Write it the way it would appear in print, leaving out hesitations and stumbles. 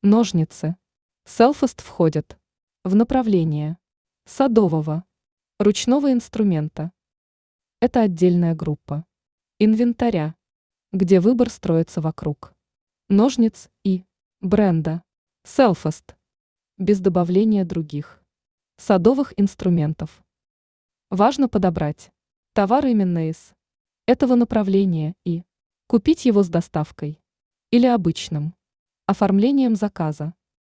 Ножницы. Селфост входят в направление садового, ручного инструмента. Это отдельная группа инвентаря, где выбор строится вокруг ножниц и бренда Селфост, без добавления других садовых инструментов. Важно подобрать товар именно из этого направления и купить его с доставкой или обычным оформлением заказа.